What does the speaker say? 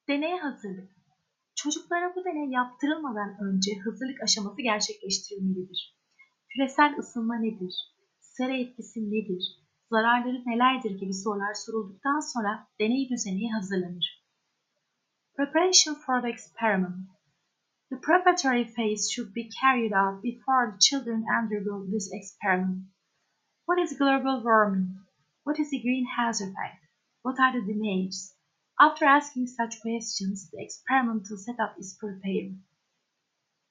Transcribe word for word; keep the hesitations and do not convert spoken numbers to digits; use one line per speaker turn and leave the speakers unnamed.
Deneye hazırlık. Çocuklara bu deney yaptırılmadan önce hazırlık aşaması gerçekleştirilmelidir. Küresel ısınma nedir? Sera etkisi nedir? Zararları nelerdir gibi sorular sorulduktan sonra deney düzeni hazırlanır. Preparation for the experiment. The preparatory phase should be carried out before the children undergo this experiment. What is global warming? What is the greenhouse effect? What are the dangers? After asking such questions, the experimental setup is prepared.